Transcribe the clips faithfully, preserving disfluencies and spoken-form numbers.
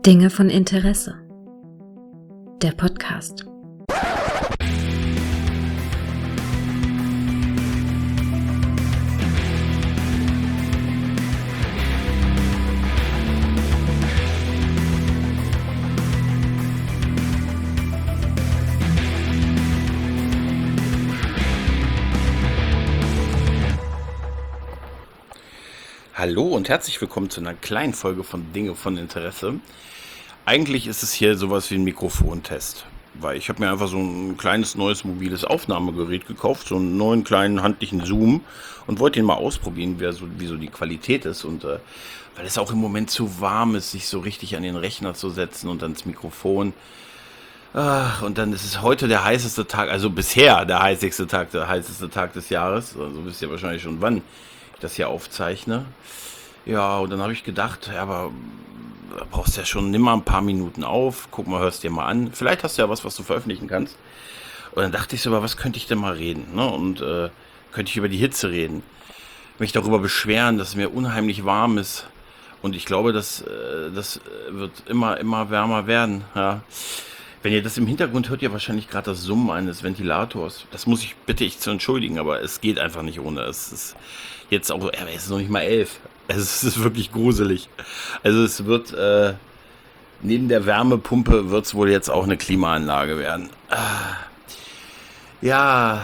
Dinge von Interesse. Der Podcast. Hallo und herzlich willkommen zu einer kleinen Folge von Dinge von Interesse. Eigentlich ist es hier sowas wie ein Mikrofontest, weil ich habe mir einfach so ein kleines neues mobiles Aufnahmegerät gekauft, so einen neuen kleinen handlichen Zoom und wollte ihn mal ausprobieren, wie so, wie so die Qualität ist. Und äh, weil es auch im Moment zu warm ist, sich so richtig an den Rechner zu setzen und ans Mikrofon. Ach, und dann ist es heute der heißeste Tag, also bisher der heißeste Tag, der heißeste Tag des Jahres. Also wisst ihr wahrscheinlich schon, wann ich das hier aufzeichne. Ja, und dann habe ich gedacht, ja, aber da brauchst du ja schon, nimm mal ein paar Minuten auf, guck mal, hörst dir mal an. Vielleicht hast du ja was, was du veröffentlichen kannst. Und dann dachte ich so, aber was könnte ich denn mal reden? Ne? Und äh, könnte ich über die Hitze reden? Mich darüber beschweren, dass es mir unheimlich warm ist. Und ich glaube, dass äh, das wird immer, immer wärmer werden. Ja. Wenn ihr das im Hintergrund hört, ihr wahrscheinlich gerade das Summen eines Ventilators. Das muss ich, bitte ich zu entschuldigen, aber es geht einfach nicht ohne. Es ist jetzt auch, er ist noch nicht mal elf. Es ist wirklich gruselig. Also es wird, äh, neben der Wärmepumpe wird es wohl jetzt auch eine Klimaanlage werden. Ah, ja,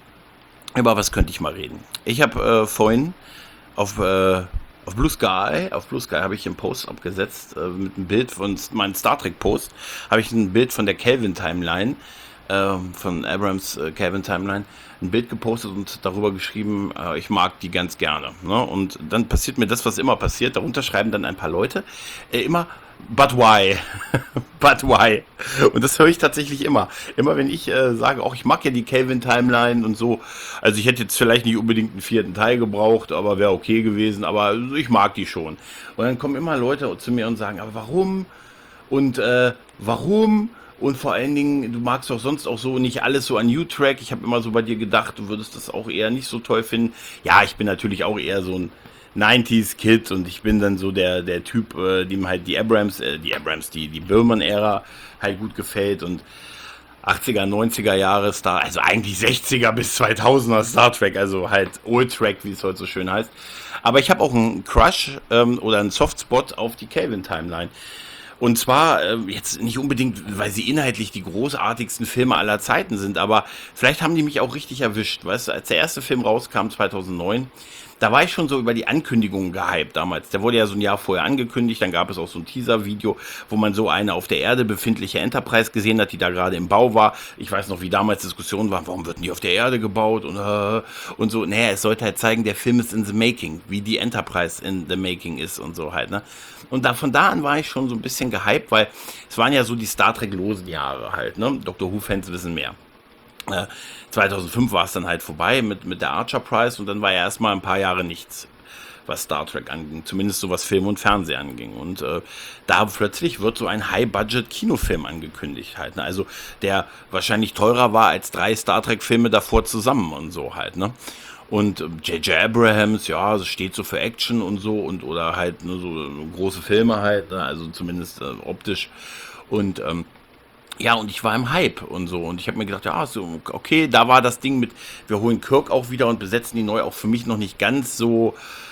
über was könnte ich mal reden? Ich habe äh, vorhin auf, äh, auf Blue Sky, auf Blue Sky habe ich einen Post abgesetzt, äh, mit einem Bild von meinem Star Trek Post, habe ich ein Bild von der Kelvin Timeline, äh, von Abrams äh, Kelvin Timeline, ein Bild gepostet und darüber geschrieben, äh, ich mag die ganz gerne. Ne? Und dann passiert mir das, was immer passiert. Darunter schreiben dann ein paar Leute äh, immer, but why? But why? Und das höre ich tatsächlich immer. Immer wenn ich äh, sage, auch ich mag ja die Kelvin Timeline und so. Also ich hätte jetzt vielleicht nicht unbedingt einen vierten Teil gebraucht, aber wäre okay gewesen. Aber ich mag die schon. Und dann kommen immer Leute zu mir und sagen, aber warum? Und äh, warum? Und vor allen Dingen, du magst doch sonst auch so nicht alles so an U-Track. Ich habe immer so bei dir gedacht, du würdest das auch eher nicht so toll finden. Ja, ich bin natürlich auch eher so ein neunziger-Kid und ich bin dann so der der Typ, äh, dem halt die Abrams, äh, die Abrams, die die Berman-Ära halt gut gefällt und achtziger, neunziger Jahre Star, also eigentlich sechziger bis zweitausender Star Trek, also halt Old Track, wie es heute so schön heißt. Aber ich habe auch einen Crush ähm, oder einen Softspot auf die Kelvin Timeline. Und zwar äh, jetzt nicht unbedingt, weil sie inhaltlich die großartigsten Filme aller Zeiten sind, aber vielleicht haben die mich auch richtig erwischt. Weißt du, als der erste Film rauskam, zweitausendneun, da war ich schon so über die Ankündigungen gehypt damals. Der wurde ja so ein Jahr vorher angekündigt, dann gab es auch so ein Teaser-Video, wo man so eine auf der Erde befindliche Enterprise gesehen hat, die da gerade im Bau war. Ich weiß noch, wie damals Diskussionen waren, warum wird denn die auf der Erde gebaut und, äh, und so. Naja, es sollte halt zeigen, der Film ist in the making, wie die Enterprise in the making ist und so halt, ne. Und da, von da an war ich schon so ein bisschen gehypt, weil es waren ja so die Star Trek-losen Jahre halt, ne. Doctor Who-Fans wissen mehr. Äh, zweitausendfünf war es dann halt vorbei mit, mit der Archer Prize und dann war ja erstmal ein paar Jahre nichts, was Star Trek anging, zumindest so was Film und Fernsehen anging. Und äh, da plötzlich wird so ein High-Budget-Kinofilm angekündigt halt, ne? Also der wahrscheinlich teurer war als drei Star Trek-Filme davor zusammen und so halt, ne? Und J J Abrams, ja, das steht so für Action und so und oder halt nur so große Filme halt, ne? Also zumindest äh, optisch. Und ähm, ja, und ich war im Hype und so. Und ich habe mir gedacht, ja, so, okay, da war das Ding mit, wir holen Kirk auch wieder und besetzen die neu, auch für mich noch nicht ganz so,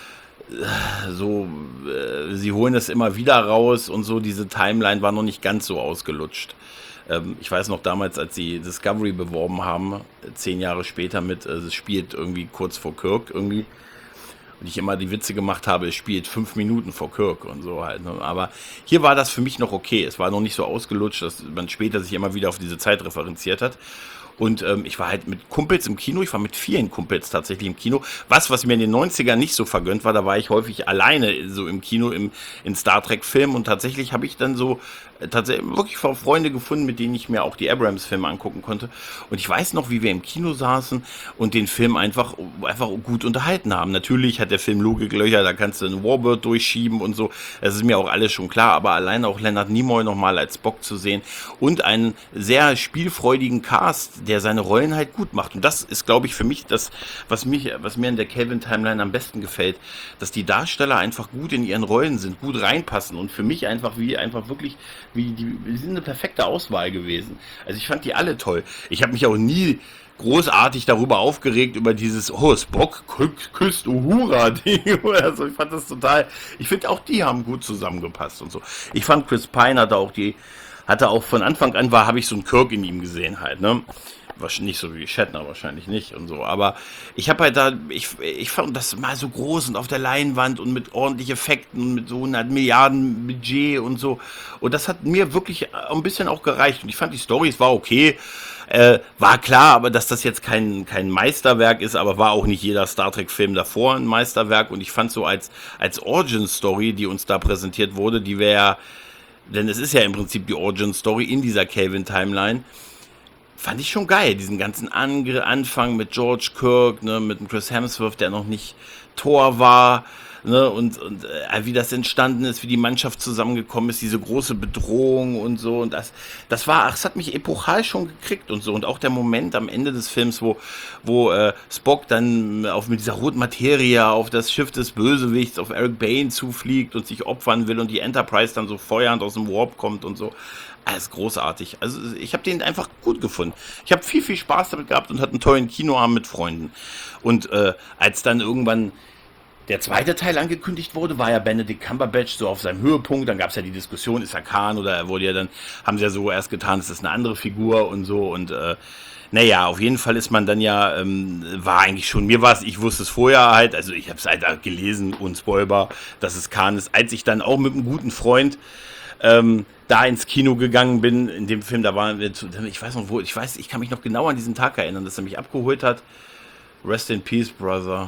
äh, so, äh, sie holen das immer wieder raus und so, diese Timeline war noch nicht ganz so ausgelutscht. Ähm, ich weiß noch damals, als sie Discovery beworben haben, zehn Jahre später mit, äh, es spielt irgendwie kurz vor Kirk irgendwie. Und ich immer die Witze gemacht habe, es spielt fünf Minuten vor Kirk und so halt. Ne? Aber hier war das für mich noch okay. Es war noch nicht so ausgelutscht, dass man später sich immer wieder auf diese Zeit referenziert hat. Und ähm, ich war halt mit Kumpels im Kino, ich war mit vielen Kumpels tatsächlich im Kino. Was, was mir in den neunzigern nicht so vergönnt war, da war ich häufig alleine so im Kino im, in Star Trek Filmen. Und tatsächlich habe ich dann so tatsächlich wirklich Freunde gefunden, mit denen ich mir auch die Abrams-Filme angucken konnte. Und ich weiß noch, wie wir im Kino saßen und den Film einfach, einfach gut unterhalten haben. Natürlich hat der Film Logiklöcher, da kannst du einen Warbird durchschieben und so. Das ist mir auch alles schon klar. Aber alleine auch Leonard Nimoy nochmal als Spock zu sehen und einen sehr spielfreudigen Cast, der seine Rollen halt gut macht. Und das ist, glaube ich, für mich das, was mich, was mir in der Kelvin-Timeline am besten gefällt, dass die Darsteller einfach gut in ihren Rollen sind, gut reinpassen und für mich einfach wie einfach wirklich wie die, die sind eine perfekte Auswahl gewesen. Also ich fand die alle toll. Ich habe mich auch nie großartig darüber aufgeregt über dieses oh Spock kü- küsst Uhura Ding. Also ich fand das total. Ich finde auch die haben gut zusammengepasst und so. Ich fand Chris Pine hatte auch die hatte auch von Anfang an war habe ich so einen Kirk in ihm gesehen halt, ne? Wahrscheinlich nicht so wie Shatner, wahrscheinlich nicht und so. Aber ich habe halt da, ich, ich fand das mal so groß und auf der Leinwand und mit ordentlichen Effekten und mit so hundert Milliarden Budget und so. Und das hat mir wirklich ein bisschen auch gereicht. Und ich fand die Story, es war okay. Äh, war klar, aber dass das jetzt kein, kein Meisterwerk ist, aber war auch nicht jeder Star Trek-Film davor ein Meisterwerk. Und ich fand so als, als Origin-Story, die uns da präsentiert wurde, die wäre, denn es ist ja im Prinzip die Origin-Story in dieser Kelvin-Timeline, fand ich schon geil, diesen ganzen Angr- Anfang mit George Kirk, ne, mit dem Chris Hemsworth, der noch nicht Thor war, ne, und, und äh, wie das entstanden ist, wie die Mannschaft zusammengekommen ist, diese große Bedrohung und so, und das, das war, ach, das hat mich epochal schon gekriegt und so, und auch der Moment am Ende des Films, wo, wo äh, Spock dann auf, mit dieser roten Materie auf das Schiff des Bösewichts, auf Eric Bane zufliegt und sich opfern will und die Enterprise dann so feuernd aus dem Warp kommt und so. Alles großartig. Also ich habe den einfach gut gefunden. Ich habe viel, viel Spaß damit gehabt und hatte einen tollen Kinoabend mit Freunden. Und äh, als dann irgendwann der zweite Teil angekündigt wurde, war ja Benedict Cumberbatch so auf seinem Höhepunkt. Dann gab es ja die Diskussion, ist er Khan oder er wurde ja dann, haben sie ja so erst getan, es ist eine andere Figur und so. Und äh, naja, auf jeden Fall ist man dann ja, ähm, war eigentlich schon, mir war es, ich wusste es vorher halt, also ich habe es halt gelesen, unspoilbar, dass es Khan ist. Als ich dann auch mit einem guten Freund ähm, da ins Kino gegangen bin, in dem Film, da waren wir, zu, ich weiß noch wo, ich weiß, ich kann mich noch genau an diesen Tag erinnern, dass er mich abgeholt hat. Rest in Peace, Brother.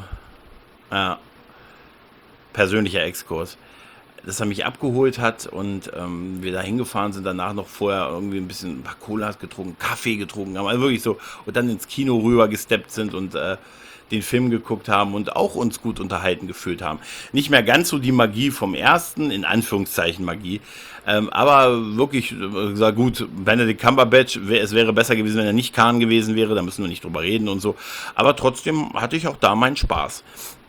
Ja, persönlicher Exkurs. Dass er mich abgeholt hat und ähm, wir da hingefahren sind, danach noch vorher irgendwie ein bisschen ein paar Colas getrunken, Kaffee getrunken haben, also wirklich so, und dann ins Kino rüber gesteppt sind und äh, den Film geguckt haben und auch uns gut unterhalten gefühlt haben. Nicht mehr ganz so die Magie vom ersten, in Anführungszeichen Magie, ähm, aber wirklich äh, gesagt, gut, Benedict Cumberbatch, wär, es wäre besser gewesen, wenn er nicht Khan gewesen wäre, da müssen wir nicht drüber reden und so, aber trotzdem hatte ich auch da meinen Spaß.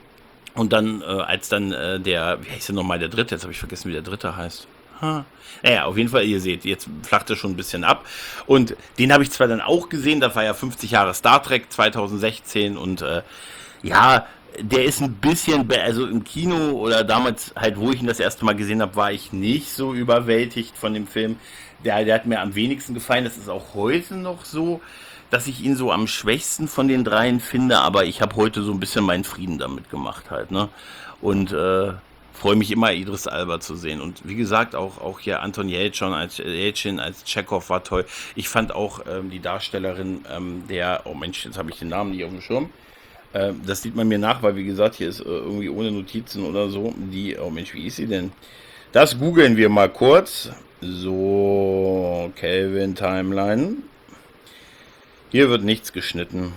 Und dann, äh, als dann äh, der, wie heißt denn nochmal der dritte, jetzt habe ich vergessen, wie der dritte heißt. Ha. Naja, auf jeden Fall, ihr seht, jetzt flacht er schon ein bisschen ab. Und den habe ich zwar dann auch gesehen, das war ja fünfzig Jahre Star Trek zwanzig sechzehn und äh, ja, der ist ein bisschen, be- also im Kino oder damals halt, wo ich ihn das erste Mal gesehen habe, war ich nicht so überwältigt von dem Film. Der, der hat mir am wenigsten gefallen, das ist auch heute noch so, dass ich ihn so am schwächsten von den dreien finde, aber ich habe heute so ein bisschen meinen Frieden damit gemacht halt, ne? Und äh, freue mich immer, Idris Elba zu sehen. Und wie gesagt, auch, auch hier Anton Yelchin als, Yelchin als Chekhov war toll. Ich fand auch ähm, die Darstellerin ähm, der, oh Mensch, jetzt habe ich den Namen nicht auf dem Schirm. Ähm, das sieht man mir nach, weil wie gesagt, hier ist äh, irgendwie ohne Notizen oder so. Die, oh Mensch, wie ist sie denn? Das googeln wir mal kurz. So, Kelvin Timeline. Hier wird nichts geschnitten.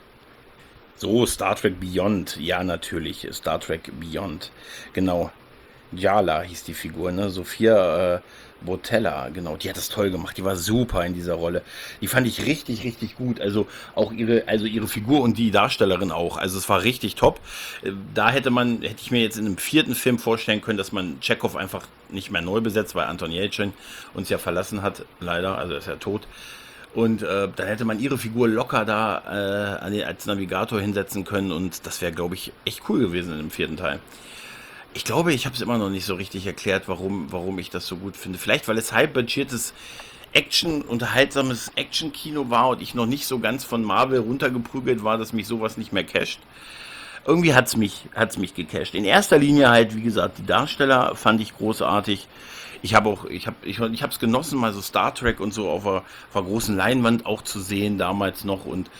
So, Star Trek Beyond. Ja, natürlich. Star Trek Beyond. Genau. Jala hieß die Figur, ne? Sophia äh, Botella, genau. Die hat das toll gemacht. Die war super in dieser Rolle. Die fand ich richtig, richtig gut. Also auch ihre, also ihre Figur und die Darstellerin auch. Also es war richtig top. Äh, Da hätte man, hätte ich mir jetzt in einem vierten Film vorstellen können, dass man Chekhov einfach nicht mehr neu besetzt, weil Anton Yelchin uns ja verlassen hat, leider. Also er ist ja tot. Und äh, dann hätte man ihre Figur locker da äh, an den, als Navigator hinsetzen können und das wäre, glaube ich, echt cool gewesen im vierten Teil. Ich glaube, ich habe es immer noch nicht so richtig erklärt, warum, warum ich das so gut finde. Vielleicht, weil es halbbudgetiertes Action, unterhaltsames Action-Kino war und ich noch nicht so ganz von Marvel runtergeprügelt war, dass mich sowas nicht mehr casht. Irgendwie hat's mich, hat's mich gecasht. In erster Linie halt, wie gesagt, die Darsteller fand ich großartig. Ich habe auch, ich habe, ich, ich habe es genossen, mal so Star Trek und so auf einer, auf einer großen Leinwand auch zu sehen damals noch und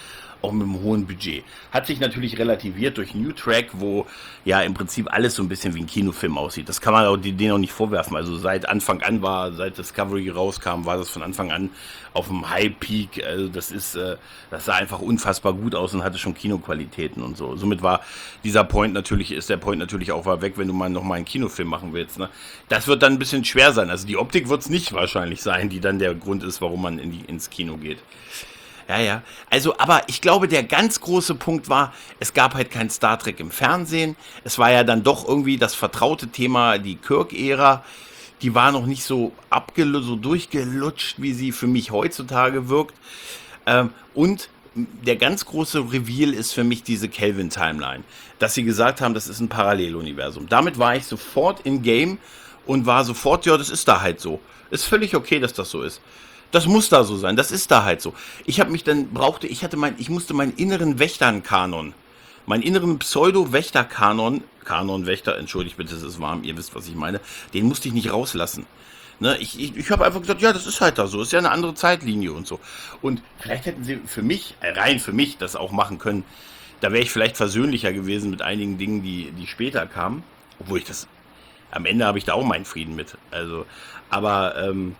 auch mit einem hohen Budget. Hat sich natürlich relativiert durch New Track, wo ja im Prinzip alles so ein bisschen wie ein Kinofilm aussieht. Das kann man auch denen auch nicht vorwerfen. Also seit Anfang an war, seit Discovery rauskam, war das von Anfang an auf dem High Peak. Also das ist, äh, das sah einfach unfassbar gut aus und hatte schon Kinoqualitäten und so. Somit war dieser Point natürlich, ist der Point natürlich auch mal weg, wenn du mal noch mal einen Kinofilm machen willst. Ne? Das wird dann ein bisschen schwer sein. Also die Optik wird es nicht wahrscheinlich sein, die dann der Grund ist, warum man in die, ins Kino geht. Ja, ja. Also, aber ich glaube, der ganz große Punkt war, es gab halt kein Star Trek im Fernsehen. Es war ja dann doch irgendwie das vertraute Thema, die Kirk-Ära. Die war noch nicht so abgelutscht, so durchgelutscht, wie sie für mich heutzutage wirkt. Ähm, und der ganz große Reveal ist für mich diese Kelvin-Timeline. Dass sie gesagt haben, das ist ein Paralleluniversum. Damit war ich sofort in Game und war sofort, ja, das ist da halt so. Ist völlig okay, dass das so ist. Das muss da so sein, das ist da halt so. Ich habe mich dann, brauchte, ich hatte mein, ich musste meinen inneren Wächtern-Kanon, meinen inneren Pseudo-Wächter-Kanon, Kanon-Wächter, entschuldigt bitte, es ist warm, ihr wisst, was ich meine, den musste ich nicht rauslassen. Ne, ich ich, ich habe einfach gesagt, ja, das ist halt da so, ist ja eine andere Zeitlinie und so. Und vielleicht hätten sie für mich, rein für mich, das auch machen können, da wäre ich vielleicht versöhnlicher gewesen mit einigen Dingen, die, die später kamen, obwohl ich das, am Ende habe ich da auch meinen Frieden mit, also, aber, ähm,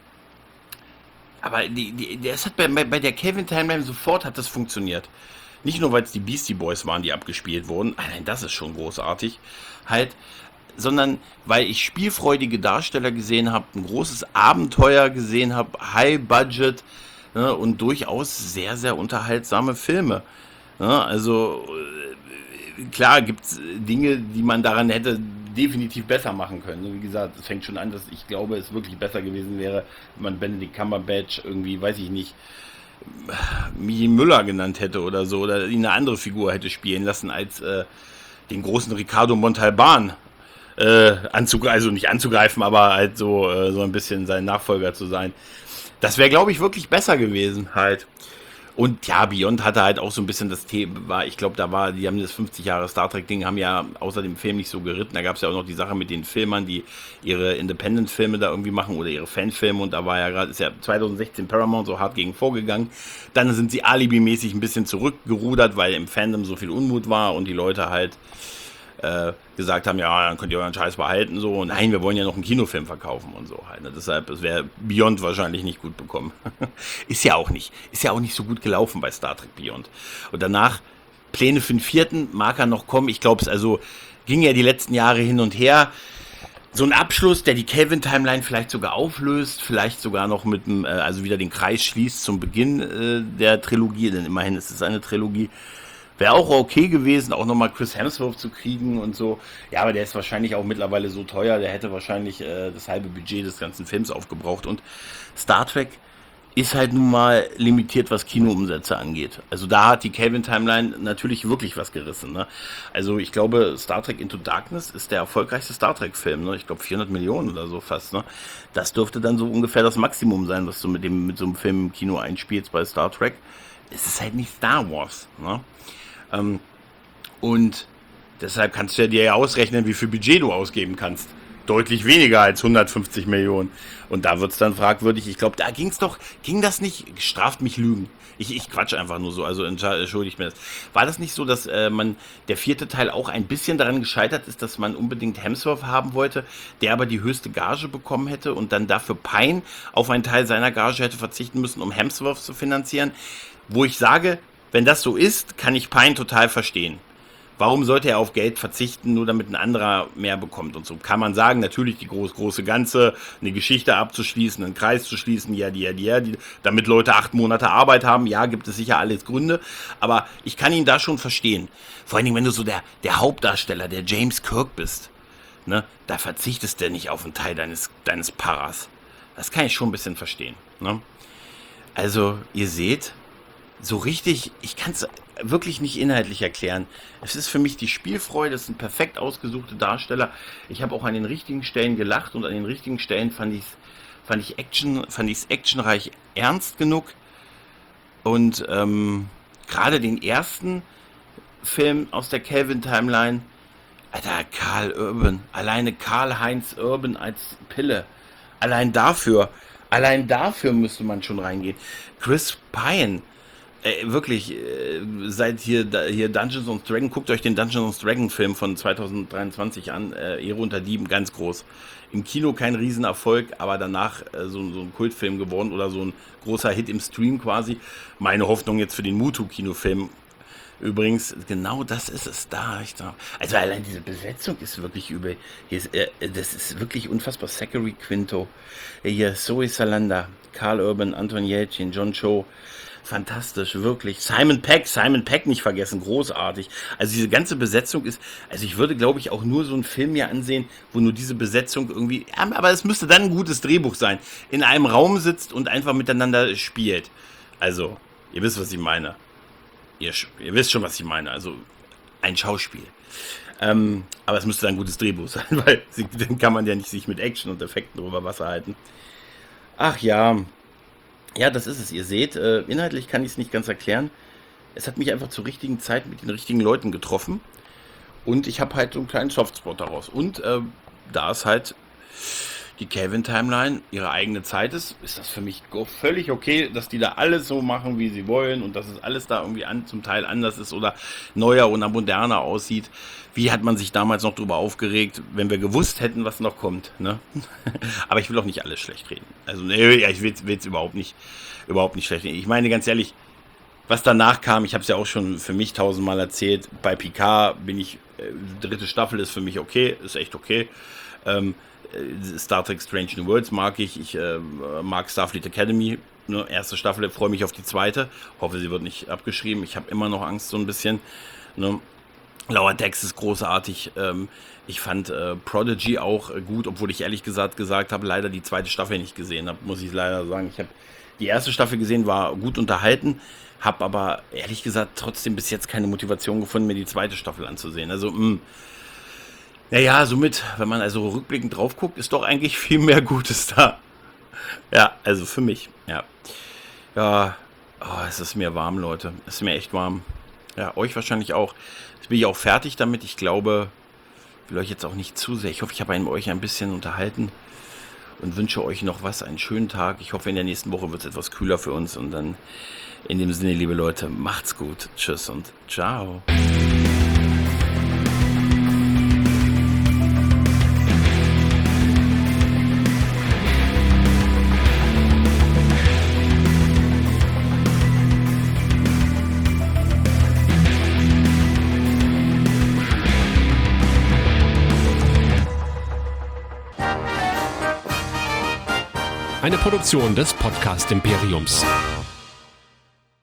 Aber die, die, das hat bei, bei der Kelvin-Timeline sofort hat das funktioniert. Nicht nur, weil es die Beastie Boys waren, die abgespielt wurden, allein das ist schon großartig, halt, sondern weil ich spielfreudige Darsteller gesehen habe, ein großes Abenteuer gesehen habe, High Budget, ne, und durchaus sehr, sehr unterhaltsame Filme. Ne, also äh, klar gibt es Dinge, die man daran hätte definitiv besser machen können. Wie gesagt, es fängt schon an, dass ich glaube, es wirklich besser gewesen wäre, wenn man Benedict Cumberbatch irgendwie, weiß ich nicht, Michi Müller genannt hätte oder so, oder ihn eine andere Figur hätte spielen lassen, als äh, den großen Ricardo Montalban äh, anzugreifen, also nicht anzugreifen, aber halt so, äh, so ein bisschen sein Nachfolger zu sein. Das wäre, glaube ich, wirklich besser gewesen halt. Und ja, Beyond hatte halt auch so ein bisschen das Thema, war, ich glaube, da war, die haben das fünfzig Jahre Star Trek-Ding, haben ja außer dem Film nicht so geritten. Da gab es ja auch noch die Sache mit den Filmern, die ihre Independent-Filme da irgendwie machen oder ihre Fanfilme. Und da war ja gerade, ist ja zwanzig sechzehn Paramount so hart gegen vorgegangen. Dann sind sie alibimäßig ein bisschen zurückgerudert, weil im Fandom so viel Unmut war und die Leute halt äh, gesagt haben, ja, dann könnt ihr euren Scheiß behalten, so. Und nein, wir wollen ja noch einen Kinofilm verkaufen und so halt. Ne? Deshalb, es wäre Beyond wahrscheinlich nicht gut bekommen. Ist ja auch nicht. Ist ja auch nicht so gut gelaufen bei Star Trek Beyond. Und danach, Pläne für den vierten, mag er noch kommen. Ich glaube, es also ging ja die letzten Jahre hin und her. So ein Abschluss, der die Kelvin-Timeline vielleicht sogar auflöst, vielleicht sogar noch mit dem, äh, also wieder den Kreis schließt zum Beginn äh, der Trilogie, denn immerhin ist es eine Trilogie. Wäre auch okay gewesen, auch nochmal Chris Hemsworth zu kriegen und so. Ja, aber der ist wahrscheinlich auch mittlerweile so teuer, der hätte wahrscheinlich äh, das halbe Budget des ganzen Films aufgebraucht. Und Star Trek ist halt nun mal limitiert, was Kinoumsätze angeht. Also da hat die Kelvin-Timeline natürlich wirklich was gerissen. Ne? Also ich glaube, Star Trek Into Darkness ist der erfolgreichste Star Trek-Film. Ne? Ich glaube vierhundert Millionen oder so fast. Ne? Das dürfte dann so ungefähr das Maximum sein, was du mit, dem, mit so einem Film im Kino einspielst bei Star Trek. Es ist halt nicht Star Wars. Ne? Ähm, und deshalb kannst du ja dir ja ausrechnen, wie viel Budget du ausgeben kannst. Deutlich weniger als hundertfünfzig Millionen. Und da wird es dann fragwürdig. Ich glaube, da ging es doch, ging das nicht, straft mich Lügen. Ich, ich quatsch einfach nur so, also entschuldigt mir das. War das nicht so, dass äh, man der vierte Teil auch ein bisschen daran gescheitert ist, dass man unbedingt Hemsworth haben wollte, der aber die höchste Gage bekommen hätte und dann dafür Pine auf einen Teil seiner Gage hätte verzichten müssen, um Hemsworth zu finanzieren? Wo ich sage, wenn das so ist, kann ich Pine total verstehen. Warum sollte er auf Geld verzichten, nur damit ein anderer mehr bekommt und so? Kann man sagen, natürlich die groß, große Ganze, eine Geschichte abzuschließen, einen Kreis zu schließen, ja, ja, ja, damit Leute acht Monate Arbeit haben, ja, gibt es sicher alles Gründe, aber ich kann ihn da schon verstehen. Vor allen Dingen, wenn du so der, der Hauptdarsteller, der James Kirk bist, ne, da verzichtest du nicht auf einen Teil deines, deines Paras. Das kann ich schon ein bisschen verstehen. Ne? Also, ihr seht, so richtig, ich kann es wirklich nicht inhaltlich erklären. Es ist für mich die Spielfreude, es sind perfekt ausgesuchte Darsteller. Ich habe auch an den richtigen Stellen gelacht und an den richtigen Stellen fand ich fand ich Action, fand ich es actionreich ernst genug. Und ähm, gerade den ersten Film aus der Kelvin-Timeline, Alter, Karl Urban, alleine Karl-Heinz Urban als Pille, allein dafür, allein dafür müsste man schon reingehen. Chris Pine, Ey, wirklich, äh, seit hier, da, hier Dungeons and Dragons, guckt euch den Dungeons and Dragons Film von zwanzig dreiundzwanzig an, äh, Ehre unter Dieben, ganz groß. Im Kino kein Riesenerfolg, aber danach äh, so, so ein Kultfilm geworden oder so ein großer Hit im Stream quasi. Meine Hoffnung jetzt für den Mutu-Kinofilm. Übrigens, genau das ist es da. Ich da. Also allein diese Besetzung ist wirklich übel. Hier ist, äh, das ist wirklich unfassbar. Zachary Quinto, hier Zoe Salanda, Karl Urban, Anton Yelchin, John Cho. Fantastisch, wirklich. Simon Pegg, Simon Pegg nicht vergessen, großartig. Also diese ganze Besetzung ist, also ich würde, glaube ich, auch nur so einen Film hier ansehen, wo nur diese Besetzung irgendwie, ja, aber es müsste dann ein gutes Drehbuch sein, in einem Raum sitzt und einfach miteinander spielt. Also, ihr wisst, was ich meine. Ihr, ihr wisst schon, was ich meine. Also, ein Schauspiel. Ähm, aber es müsste dann ein gutes Drehbuch sein, weil dann kann man ja nicht sich mit Action und Effekten drüber Wasser halten. Ach ja, Ja, das ist es. Ihr seht, äh, inhaltlich kann ich es nicht ganz erklären. Es hat mich einfach zur richtigen Zeit mit den richtigen Leuten getroffen. Und ich habe halt so einen kleinen Softspot daraus. Und äh, da es halt die Kelvin-Timeline ihre eigene Zeit ist, ist das für mich go- völlig okay, dass die da alles so machen, wie sie wollen. Und dass es alles da irgendwie an, zum Teil anders ist oder neuer oder moderner aussieht. Wie hat man sich damals noch drüber aufgeregt, wenn wir gewusst hätten, was noch kommt, ne? Aber ich will auch nicht alles schlecht reden. Also, nee, ja, ich will es überhaupt nicht, überhaupt nicht schlecht reden. Ich meine, ganz ehrlich, was danach kam, ich habe es ja auch schon für mich tausendmal erzählt, bei Picard bin ich, äh, dritte Staffel ist für mich okay, ist echt okay. Ähm, äh, Star Trek Strange New Worlds mag ich, ich äh, mag Starfleet Academy, ne? Erste Staffel, freue mich auf die zweite, hoffe, sie wird nicht abgeschrieben, ich habe immer noch Angst so ein bisschen, ne? Lower Decks ist großartig. Ähm, ich fand äh, Prodigy auch äh, gut, obwohl ich ehrlich gesagt gesagt habe, leider die zweite Staffel nicht gesehen habe, muss ich leider sagen. Ich habe die erste Staffel gesehen, war gut unterhalten, habe aber ehrlich gesagt trotzdem bis jetzt keine Motivation gefunden, mir die zweite Staffel anzusehen. Also, mh, naja, somit, wenn man also rückblickend drauf guckt, ist doch eigentlich viel mehr Gutes da. Ja, also für mich, ja. Ja, oh, es ist mir warm, Leute. Es ist mir echt warm. Ja, euch wahrscheinlich auch. Jetzt bin ich auch fertig damit. Ich glaube, ich will euch jetzt auch nicht zu sehr. Ich hoffe, ich habe euch ein bisschen unterhalten und wünsche euch noch was, einen schönen Tag. Ich hoffe, in der nächsten Woche wird es etwas kühler für uns. Und dann in dem Sinne, liebe Leute, macht's gut. Tschüss und ciao. Eine Produktion des Podcast Imperiums.